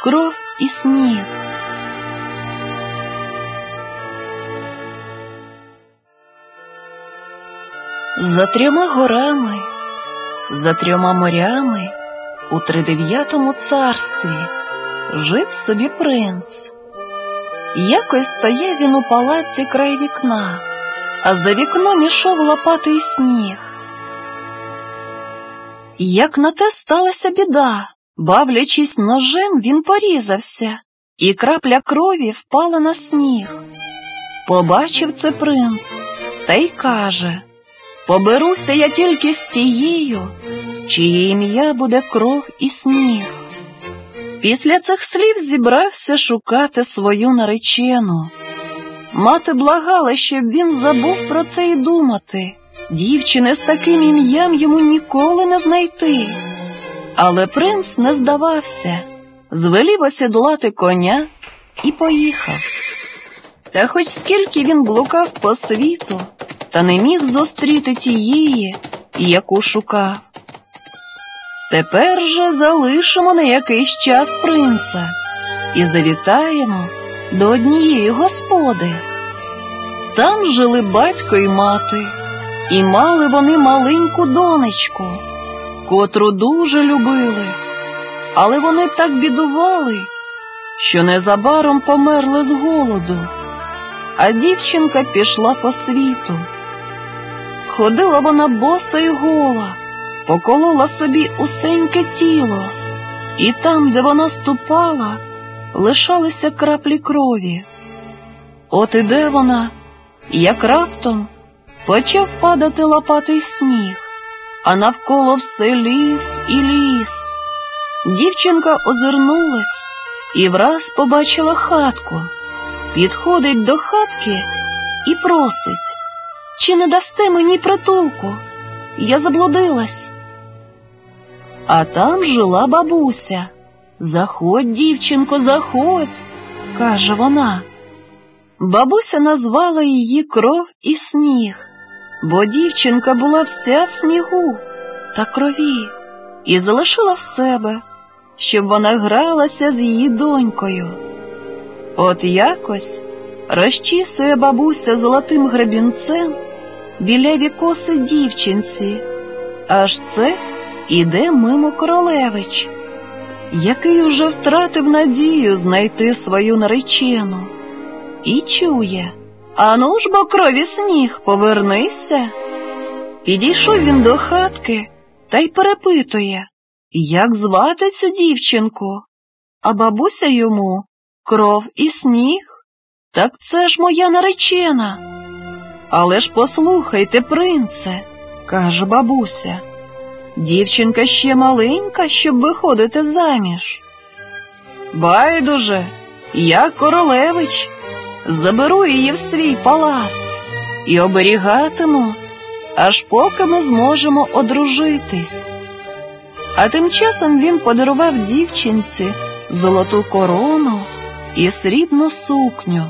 кров і сніг. За 3 горами, за 3 морями у 39-му царстві жив собі принц. Якось стояв він у палаці край вікна, а за вікном ішов лопатий сніг. Як на те сталася біда, бавлячись ножем, він порізався, і крапля крові впала на сніг. Побачив це принц, та й каже: «Поберуся я тільки з тією, чиє ім'я буде кров і сніг». Після цих слів зібрався шукати свою наречену. Мати благала, щоб він забув про це і думати. Дівчини з таким ім'ям йому ніколи не знайти. Але принц не здавався, звелів осідлати коня і поїхав. Та хоч скільки він блукав по світу, та не міг зустріти тієї, яку шукав. Тепер же залишимо на якийсь час принца і завітаємо до однієї господи. Там жили батько і мати, і мали вони маленьку донечку, котру дуже любили. Але вони так бідували, що незабаром померли з голоду, а дівчинка пішла по світу. Ходила вона боса й гола, поколола собі усеньке тіло, і там, де вона ступала, лишалися краплі крові. От іде вона, як раптом почав падати лопатий сніг, а навколо все ліс і ліс. Дівчинка озирнулась і враз побачила хатку. Підходить до хатки і просить: «Чи не дасте мені притулку? Я заблудилась». А там жила бабуся. «Заходь, дівчинко, заходь», – каже вона. Бабуся назвала її кров і сніг, бо дівчинка була вся в снігу та крові, і залишила в себе, щоб вона гралася з її донькою. От якось розчісує бабуся золотим гребінцем біляві коси дівчинці, аж це іде мимо королевич, який уже втратив надію знайти свою наречену. І чує: «Ану ж бо, крові сніг, повернися». Підійшов він до хатки та й перепитує, як звати цю дівчинку. А бабуся йому: «Кров і сніг? Так це ж моя наречена». «Але ж послухайте, принце», – каже бабуся, «дівчинка ще маленька, щоб виходити заміж». «Байдуже, я королевич, заберу її в свій палац і оберігатиму, аж поки ми зможемо одружитись». А тим часом він подарував дівчинці золоту корону і срібну сукню.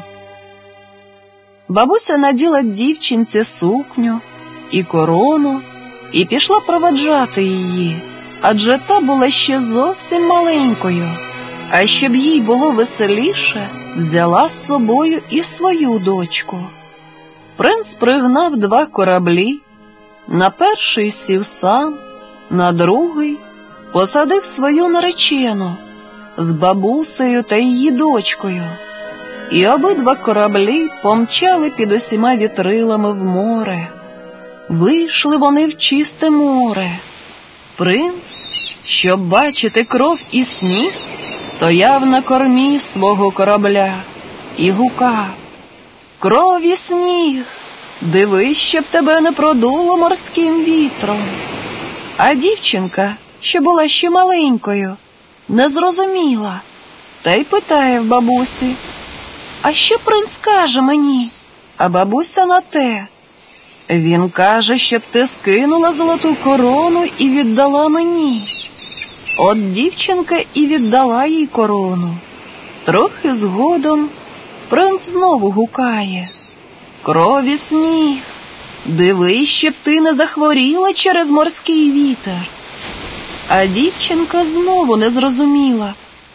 Бабуся наділа дівчинці сукню і корону і пішла проводжати її, адже та була ще зовсім маленькою. А щоб їй було веселіше, взяла з собою і свою дочку. Принц пригнав 2 кораблі, на перший сів сам, на другий посадив свою наречену з бабусею та її дочкою. І обидва кораблі помчали під усіма вітрилами в море. Вийшли вони в чисте море. Принц, щоб бачити кров і сніг, стояв на кормі свого корабля і гукав: «Кров і сніг, дивись, щоб тебе не продуло морським вітром». А дівчинка, що була ще маленькою, не зрозуміла, та й питає в бабусі: «А що принц каже мені?» А бабуся на те: «Він каже, щоб ти скинула золоту корону і віддала мені». От дівчинка і віддала їй корону. Трохи згодом принц знову гукає: «Кров і сніг, дивись, щоб ти не захворіла через морський вітер». А дівчинка знову не зрозуміла,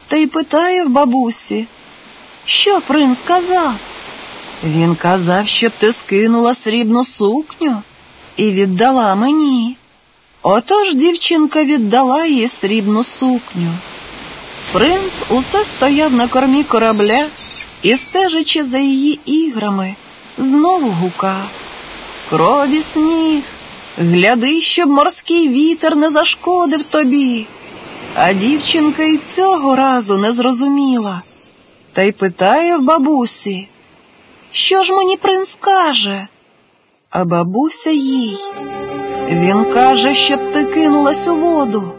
та й питає в бабусі: «Що принц казав?» «Він казав, щоб ти скинула срібну сукню і віддала мені». Отож дівчинка віддала їй срібну сукню. Принц усе стояв на кормі корабля і, стежачи за її іграми, знову гукав: «Крові сніг, гляди, щоб морський вітер не зашкодив тобі». А дівчинка й цього разу не зрозуміла, та й питає в бабусі: «Що ж мені принц каже?» А бабуся їй: «Він каже, щоб ти кинулась у воду».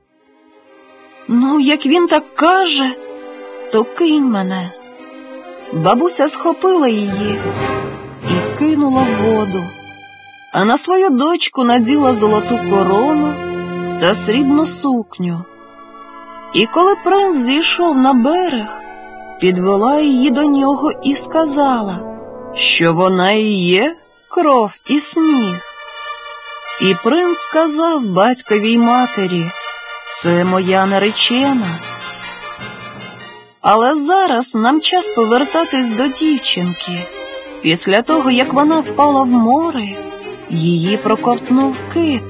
«Ну, як він так каже, то кинь мене». Бабуся схопила її і кинула в воду, а на свою дочку наділа золоту корону та срібну сукню. І коли принц зійшов на берег, підвела її до нього і сказала, що вона і є кров і сніг. І принц сказав батькові й матері: «Це моя наречена». Але зараз нам час повертатись до дівчинки. Після того, як вона впала в море, її проковтнув кит.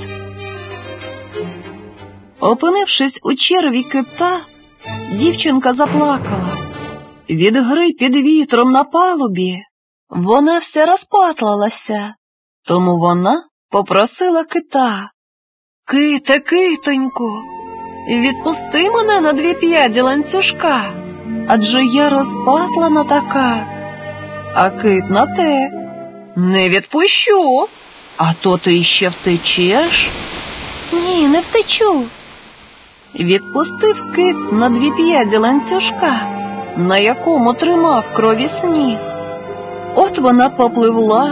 Опинившись у черві кита, дівчинка заплакала. Від гри під вітром на палубі вона вся розпатлалася, тому вона попросила кита: «Ките, китоньку, відпусти мене на 2 п'яді ланцюжка, адже я розпатлана така». А кит на те: «Не відпущу, а то ти ще втечеш». «Ні, не втечу». Відпустив кит на 2 п'яді ланцюжка, на якому тримав крові сніг. От вона попливла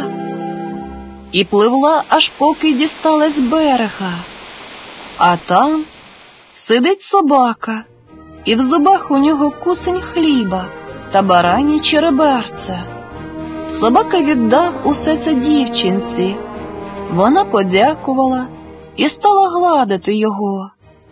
і пливла, аж поки дісталась берега. А там сидить собака, і в зубах у нього кусень хліба та баранє череберце. Собака віддав усе це дівчинці. Вона подякувала і стала гладити його.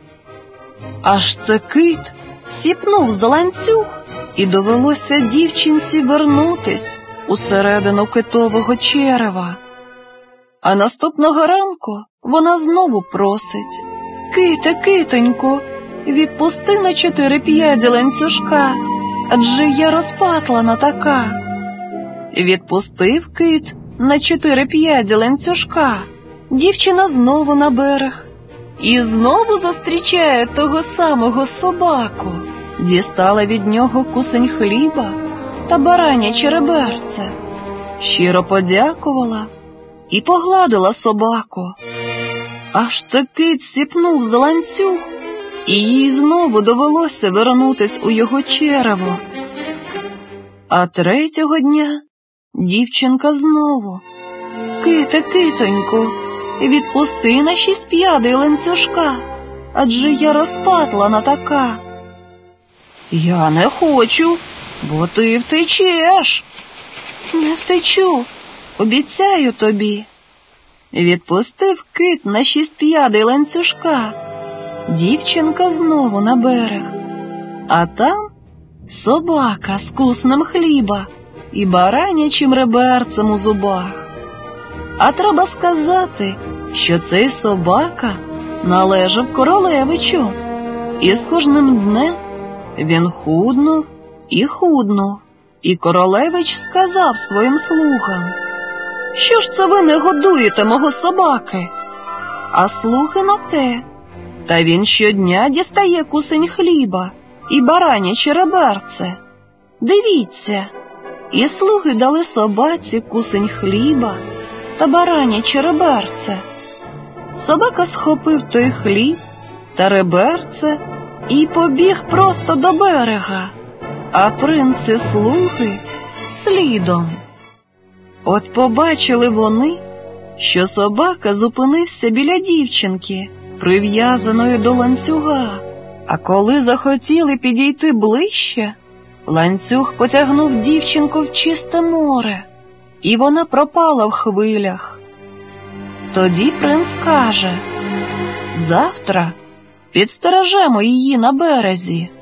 Аж це кит сіпнув за ланцюг, і довелося дівчинці вернутись усередину китового черева. А наступного ранку вона знову просить: «Ките, китоньку, відпусти на 4 п'яді ланцюжка, адже я розпатлана така». Відпустив кит на 4 п'яді ланцюжка. Дівчина знову на берег і знову зустрічає того самого собаку. Дістала від нього кусень хліба та баранє череберце. Щиро подякувала і погладила собаку. Аж це кит сіпнув за ланцюг, і їй знову довелося вернутись у його черево. А 3-го дня дівчинка знову: «Ките, китоньку, відпусти на 6 п'ядей ланцюжка, адже я розпатлана така». «Я не хочу, бо ти втечеш». «Не втечу, обіцяю тобі». Відпустив кит на 6 п'ядей ланцюжка. Дівчинка знову на берег. А там собака з куснем хліба і баранячим реберцем у зубах. А треба сказати, що цей собака належав королевичу, і з кожним днем він худнув і худнув. І королевич сказав своїм слугам: «Що ж це ви не годуєте мого собаки?» А слуги на те: «Та він щодня дістає кусень хліба і бараняче реберце. Дивіться». І слуги дали собаці кусень хліба та бараняче реберце. Собака схопив той хліб та реберце і побіг просто до берега, а принц і слуги слідом. От побачили вони, що собака зупинився біля дівчинки, прив'язаної до ланцюга, а коли захотіли підійти ближче, ланцюг потягнув дівчинку в чисте море, і вона пропала в хвилях. Тоді принц каже: «Завтра підстережемо її на березі,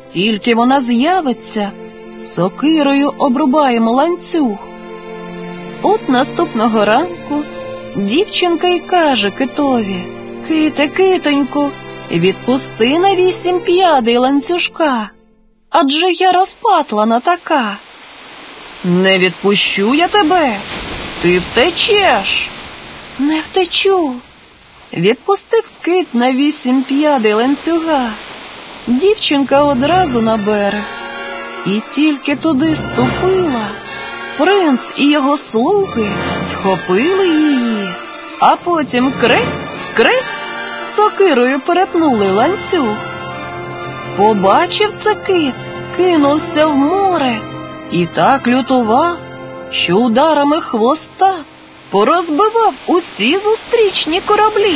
Тільки вона з'явиться, сокирою обрубаємо ланцюг. От наступного ранку дівчинка й каже китові: «Ките, китоньку, відпусти на 8 п'ядей ланцюжка, адже я розпатлана така». «Не відпущу я тебе, ти втечеш». «Не втечу». Відпустив кит на 8 п'ядей ланцюга. Дівчинка одразу на берег. І тільки туди ступила, принц і його слуги схопили її, а потім кресь, кресь, сокирою перетнули ланцюг. Побачив це кит, кинувся в море і так лютував, що ударами хвоста порозбивав усі зустрічні кораблі.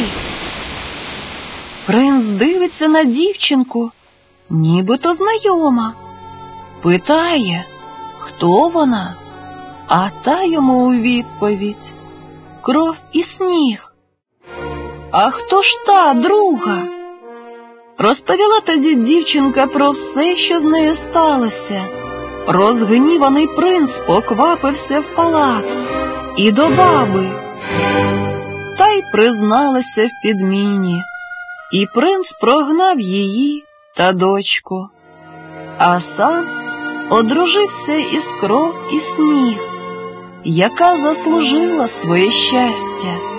Принц дивиться на дівчинку, нібито знайома. Питає, хто вона, а та йому у відповідь: кров і сніг. А хто ж та друга? Розповіла тоді дівчинка про все, що з нею сталося. Розгніваний принц поквапився в палац і до баби, та й призналася в підміні, і принц прогнав її та дочку, а сам одружився із кров і сніг, яка заслужила своє щастя.